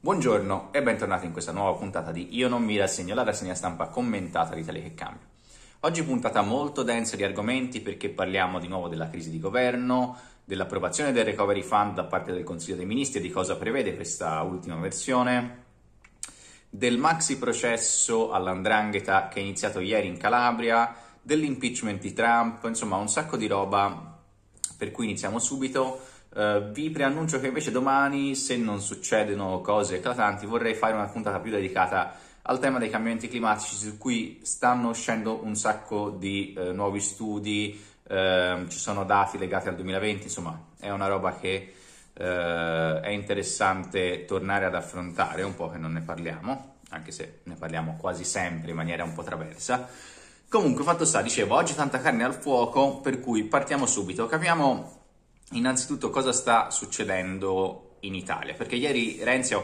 Buongiorno e bentornati in questa nuova puntata di Io non mi rassegno, la rassegna stampa commentata di Italia che cambia. Oggi puntata molto densa di argomenti perché parliamo di nuovo della crisi di governo, dell'approvazione del Recovery Fund da parte del Consiglio dei Ministri e di cosa prevede questa ultima versione, del maxi processo all''ndrangheta che è iniziato ieri in Calabria, dell'impeachment di Trump, insomma un sacco di roba per cui iniziamo subito. Vi preannuncio che invece domani, se non succedono cose eclatanti, vorrei fare una puntata più dedicata al tema dei cambiamenti climatici, su cui stanno uscendo un sacco di nuovi studi, ci sono dati legati al 2020, insomma è una roba che è interessante tornare ad affrontare, è un po' che non ne parliamo, anche se ne parliamo quasi sempre in maniera un po' traversa. Comunque, fatto sta, dicevo, oggi tanta carne al fuoco, per cui partiamo subito. Capiamo innanzitutto cosa sta succedendo in Italia, perché ieri Renzi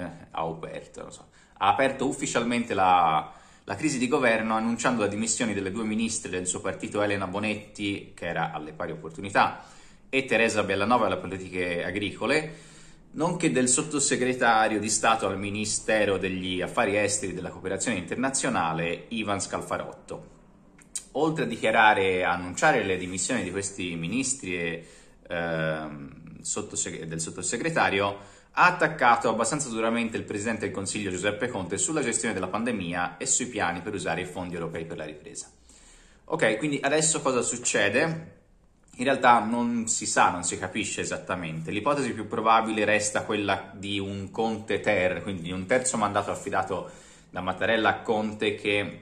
ha aperto ufficialmente la crisi di governo annunciando la dimissioni delle due ministre del suo partito, Elena Bonetti, che era alle pari opportunità, e Teresa Bellanova alle politiche agricole, nonché del sottosegretario di Stato al Ministero degli Affari Esteri e della Cooperazione Internazionale, Ivan Scalfarotto. Oltre a dichiarare, a annunciare le dimissioni di questi ministri e del sottosegretario, ha attaccato abbastanza duramente il Presidente del Consiglio Giuseppe Conte sulla gestione della pandemia e sui piani per usare i fondi europei per la ripresa. Ok, quindi adesso cosa succede? In realtà non si sa, non si capisce esattamente. L'ipotesi più probabile resta quella di un Conte ter, quindi di un terzo mandato affidato da Mattarella a Conte che,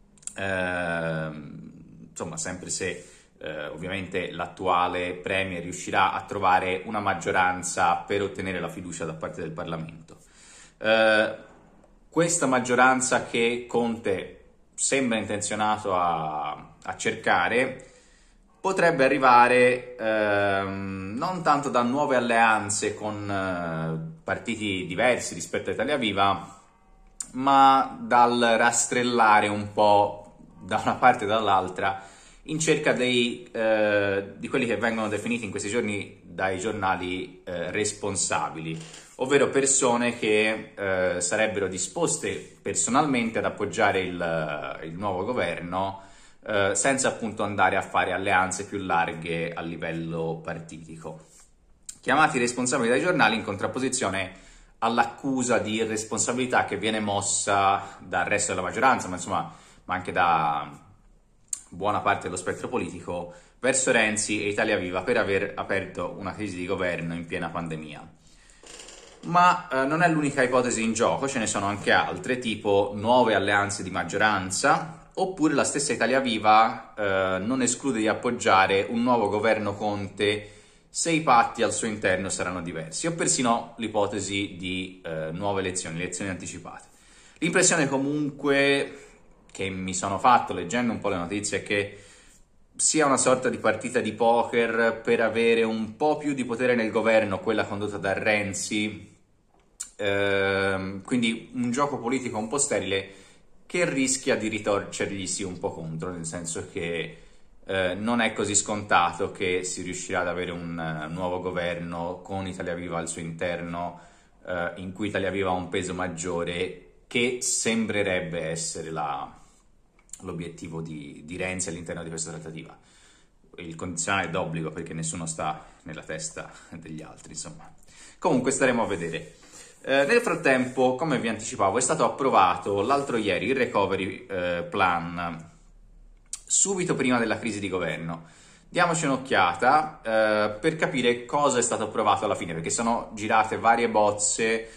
insomma, sempre se ovviamente l'attuale Premier riuscirà a trovare una maggioranza per ottenere la fiducia da parte del Parlamento. Questa maggioranza che Conte sembra intenzionato a cercare potrebbe arrivare non tanto da nuove alleanze con partiti diversi rispetto a Italia Viva, ma dal rastrellare un po' da una parte e dall'altra in cerca di quelli che vengono definiti in questi giorni dai giornali responsabili, ovvero persone che sarebbero disposte personalmente ad appoggiare il nuovo governo senza appunto andare a fare alleanze più larghe a livello partitico. Chiamati responsabili dai giornali in contrapposizione all'accusa di irresponsabilità che viene mossa dal resto della maggioranza, ma anche da buona parte dello spettro politico, verso Renzi e Italia Viva per aver aperto una crisi di governo in piena pandemia. Ma non è l'unica ipotesi in gioco, ce ne sono anche altre, tipo nuove alleanze di maggioranza, oppure la stessa Italia Viva non esclude di appoggiare un nuovo governo Conte se i patti al suo interno saranno diversi, o persino l'ipotesi di nuove elezioni anticipate. L'impressione comunque che mi sono fatto leggendo un po' le notizie è che sia una sorta di partita di poker per avere un po' più di potere nel governo, quella condotta da Renzi, quindi un gioco politico un po' sterile che rischia di ritorcerglisi un po' contro, nel senso che non è così scontato che si riuscirà ad avere un nuovo governo con Italia Viva al suo interno, in cui Italia Viva ha un peso maggiore, che sembrerebbe essere l'obiettivo di Renzi all'interno di questa trattativa. Il condizionale è d'obbligo perché nessuno sta nella testa degli altri, insomma. Comunque staremo a vedere. Nel frattempo, come vi anticipavo, è stato approvato l'altro ieri il Recovery Plan, subito prima della crisi di governo. Diamoci un'occhiata per capire cosa è stato approvato alla fine, perché sono girate varie bozze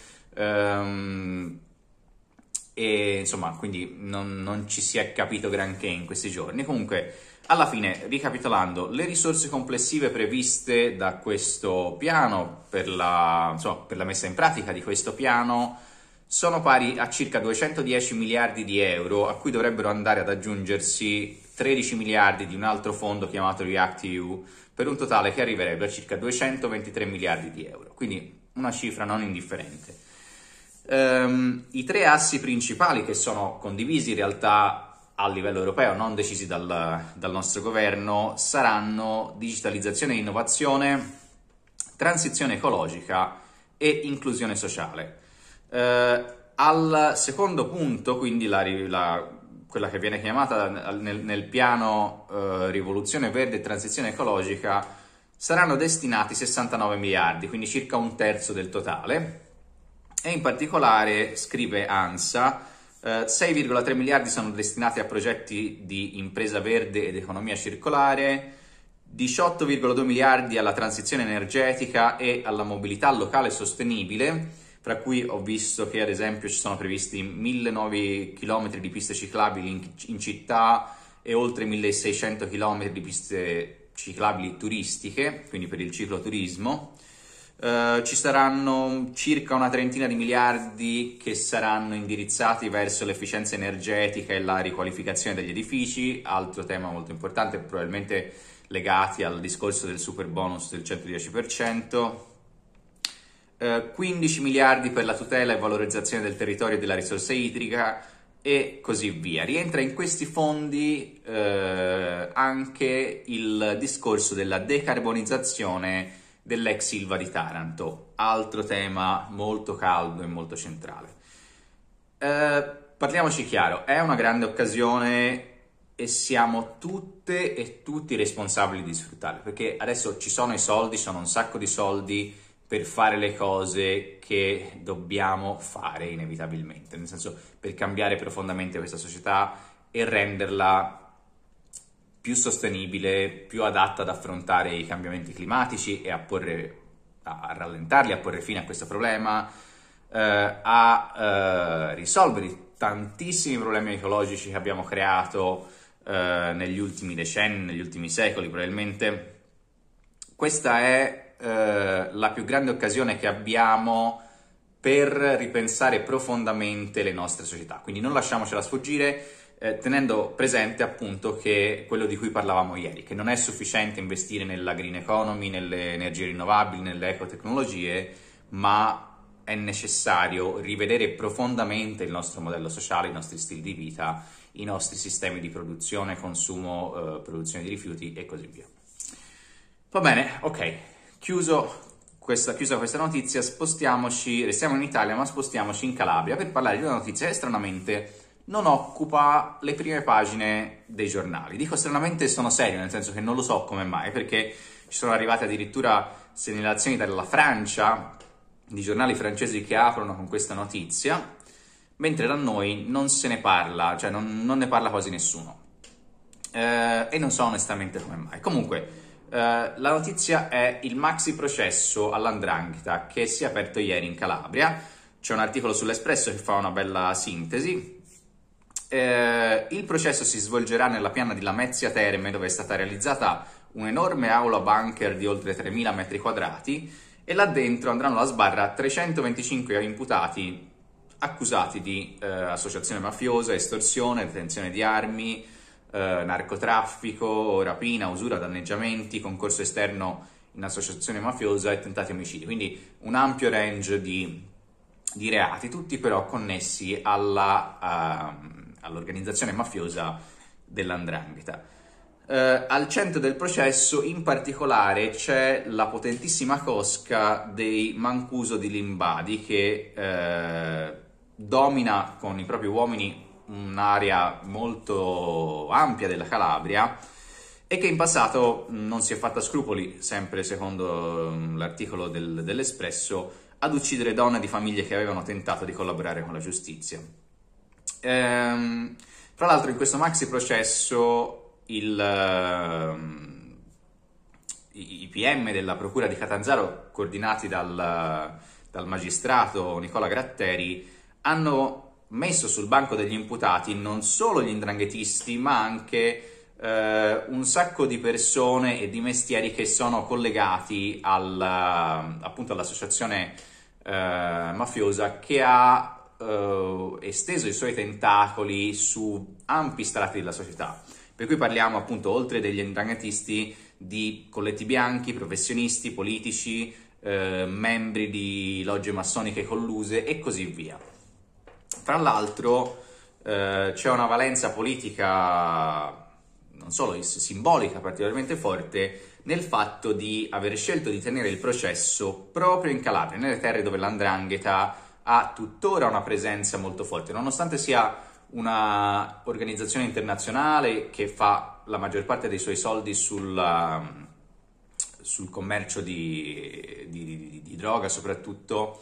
e insomma, quindi non ci si è capito granché in questi giorni. Comunque, alla fine, ricapitolando, le risorse complessive previste da questo piano per la messa in pratica di questo piano sono pari a circa 210 miliardi di euro, a cui dovrebbero andare ad aggiungersi 13 miliardi di un altro fondo chiamato REACT-EU, per un totale che arriverebbe a circa 223 miliardi di euro, quindi una cifra non indifferente. I tre assi principali che sono condivisi in realtà a livello europeo, non decisi dal nostro governo, saranno digitalizzazione e innovazione, transizione ecologica e inclusione sociale. Al secondo punto, quindi quella che viene chiamata nel piano rivoluzione verde e transizione ecologica, saranno destinati 69 miliardi, quindi circa un terzo del totale. E in particolare, scrive ANSA, 6,3 miliardi sono destinati a progetti di impresa verde ed economia circolare, 18,2 miliardi alla transizione energetica e alla mobilità locale sostenibile, fra cui ho visto che ad esempio ci sono previsti 1.000 nuovi chilometri di piste ciclabili in città e oltre 1.600 chilometri di piste ciclabili turistiche, quindi per il cicloturismo. Ci saranno circa una trentina di miliardi che saranno indirizzati verso l'efficienza energetica e la riqualificazione degli edifici, altro tema molto importante, probabilmente legati al discorso del super bonus del 110%. 15 miliardi per la tutela e valorizzazione del territorio e della risorsa idrica e così via. Rientra in questi fondi anche il discorso della decarbonizzazione dell'ex Ilva di Taranto, altro tema molto caldo e molto centrale. Parliamoci chiaro, è una grande occasione e siamo tutte e tutti responsabili di sfruttarla, perché adesso ci sono i soldi, sono un sacco di soldi per fare le cose che dobbiamo fare inevitabilmente, nel senso per cambiare profondamente questa società e renderla più sostenibile, più adatta ad affrontare i cambiamenti climatici e a rallentarli, a porre fine a questo problema, a risolvere i tantissimi problemi ecologici che abbiamo creato negli ultimi decenni, negli ultimi secoli probabilmente. Questa è la più grande occasione che abbiamo per ripensare profondamente le nostre società, quindi non lasciamocela sfuggire, tenendo presente appunto che quello di cui parlavamo ieri, che non è sufficiente investire nella green economy, nelle energie rinnovabili, nelle ecotecnologie, ma è necessario rivedere profondamente il nostro modello sociale, i nostri stili di vita, i nostri sistemi di produzione, consumo, produzione di rifiuti e così via. Va bene, ok, chiusa questa notizia, restiamo in Italia, ma spostiamoci in Calabria per parlare di una notizia che stranamente non occupa le prime pagine dei giornali. Dico stranamente, sono serio, nel senso che non lo so come mai, perché ci sono arrivate addirittura segnalazioni dalla Francia, di giornali francesi che aprono con questa notizia, mentre da noi non se ne parla, cioè non ne parla quasi nessuno. E non so onestamente come mai. Comunque, la notizia è il maxi processo all''ndrangheta che si è aperto ieri in Calabria. C'è un articolo sull'Espresso che fa una bella sintesi. Il processo si svolgerà nella piana di Lamezia Terme, dove è stata realizzata un'enorme aula bunker di oltre 3.000 metri quadrati e là dentro andranno alla sbarra 325 imputati accusati di associazione mafiosa, estorsione, detenzione di armi, narcotraffico, rapina, usura, danneggiamenti, concorso esterno in associazione mafiosa e tentati omicidi. Quindi un ampio range di reati, tutti però connessi all'organizzazione mafiosa dell''ndrangheta. Al centro del processo in particolare c'è la potentissima cosca dei Mancuso di Limbadi che domina con i propri uomini un'area molto ampia della Calabria e che in passato non si è fatta scrupoli, sempre secondo l'articolo dell'Espresso, ad uccidere donne di famiglie che avevano tentato di collaborare con la giustizia. Tra l'altro in questo maxi processo i PM della Procura di Catanzaro, coordinati dal magistrato Nicola Gratteri, hanno messo sul banco degli imputati non solo gli 'ndranghetisti, ma anche un sacco di persone e di mestieri che sono collegati appunto all'associazione mafiosa che ha esteso i suoi tentacoli su ampi strati della società. Per cui parliamo appunto, oltre degli 'ndranghetisti, di colletti bianchi, professionisti, politici, membri di logge massoniche colluse e così via. Tra l'altro c'è una valenza politica, non solo simbolica, particolarmente forte nel fatto di aver scelto di tenere il processo proprio in Calabria, nelle terre dove l''ndrangheta ha tuttora una presenza molto forte, nonostante sia una organizzazione internazionale che fa la maggior parte dei suoi soldi sul commercio di droga soprattutto.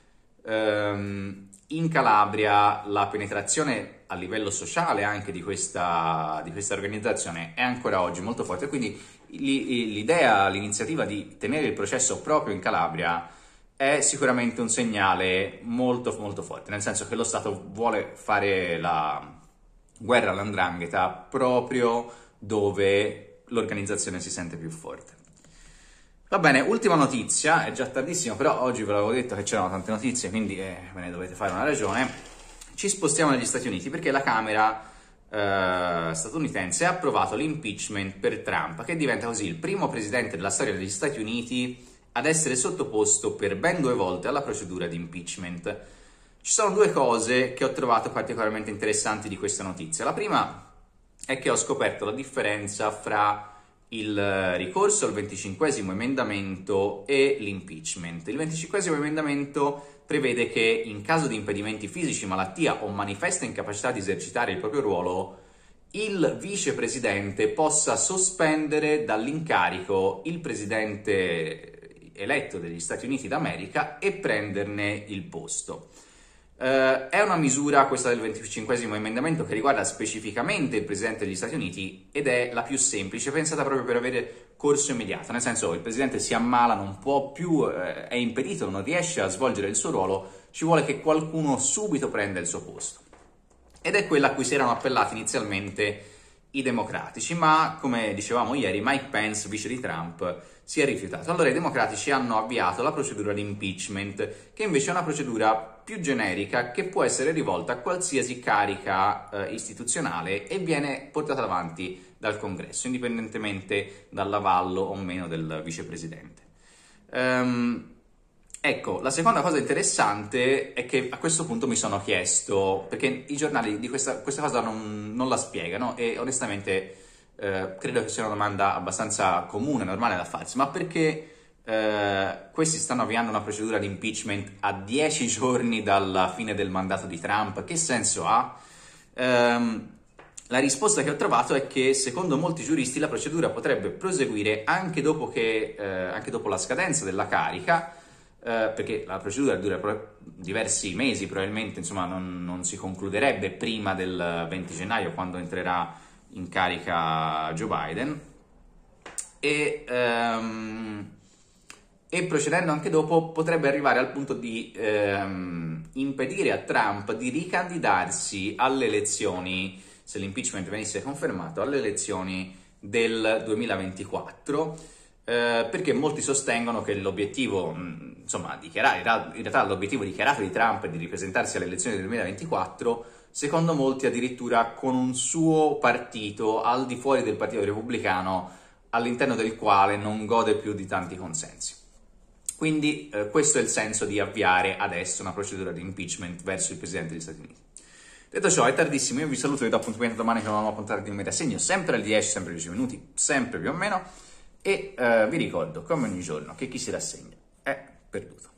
In Calabria la penetrazione a livello sociale anche di questa organizzazione è ancora oggi molto forte, quindi l'idea, l'iniziativa di tenere il processo proprio in Calabria è sicuramente un segnale molto molto forte, nel senso che lo Stato vuole fare la guerra all''ndrangheta proprio dove l'organizzazione si sente più forte. Va bene, ultima notizia, è già tardissimo, però oggi ve l'avevo detto che c'erano tante notizie, quindi ve ne dovete fare una ragione. Ci spostiamo negli Stati Uniti perché la Camera statunitense ha approvato l'impeachment per Trump, che diventa così il primo presidente della storia degli Stati Uniti ad essere sottoposto per ben 2 volte alla procedura di impeachment. Ci sono 2 cose che ho trovato particolarmente interessanti di questa notizia. La prima è che ho scoperto la differenza fra il ricorso al 25esimo emendamento e l'impeachment. Il 25esimo emendamento prevede che in caso di impedimenti fisici, malattia o manifesta incapacità di esercitare il proprio ruolo, il vicepresidente possa sospendere dall'incarico il presidente eletto degli Stati Uniti d'America e prenderne il posto. È una misura, questa del 25esimo emendamento, che riguarda specificamente il Presidente degli Stati Uniti ed è la più semplice, pensata proprio per avere corso immediato, nel senso il Presidente si ammala, non può più, è impedito, non riesce a svolgere il suo ruolo, ci vuole che qualcuno subito prenda il suo posto. Ed è quella a cui si erano appellati inizialmente i democratici, ma come dicevamo ieri, Mike Pence, vice di Trump, si è rifiutato. Allora i democratici hanno avviato la procedura di impeachment, che invece è una procedura più generica che può essere rivolta a qualsiasi carica istituzionale e viene portata avanti dal Congresso, indipendentemente dall'avallo o meno del vicepresidente. Ecco, la seconda cosa interessante è che a questo punto mi sono chiesto, perché i giornali di questa cosa non la spiegano e onestamente credo che sia una domanda abbastanza comune, normale da farsi, ma perché questi stanno avviando una procedura di impeachment a 10 giorni dalla fine del mandato di Trump? Che senso ha? La risposta che ho trovato è che secondo molti giuristi la procedura potrebbe proseguire anche dopo la scadenza della carica, perché la procedura dura diversi mesi, probabilmente insomma non si concluderebbe prima del 20 gennaio quando entrerà in carica Joe Biden e procedendo anche dopo potrebbe arrivare al punto di impedire a Trump di ricandidarsi alle elezioni, se l'impeachment venisse confermato, alle elezioni del 2024, perché molti sostengono che l'obiettivo, insomma, in realtà l'obiettivo dichiarato di Trump è di ripresentarsi alle elezioni del 2024, secondo molti addirittura con un suo partito al di fuori del Partito Repubblicano, all'interno del quale non gode più di tanti consensi. Quindi questo è il senso di avviare adesso una procedura di impeachment verso il Presidente degli Stati Uniti. Detto ciò, è tardissimo, io vi saluto e vi do appuntamento domani con una nuova puntata di Numeri a Segno, sempre alle 10, sempre 10 minuti, sempre più o meno, e vi ricordo, come ogni giorno, che chi si rassegna è perduto.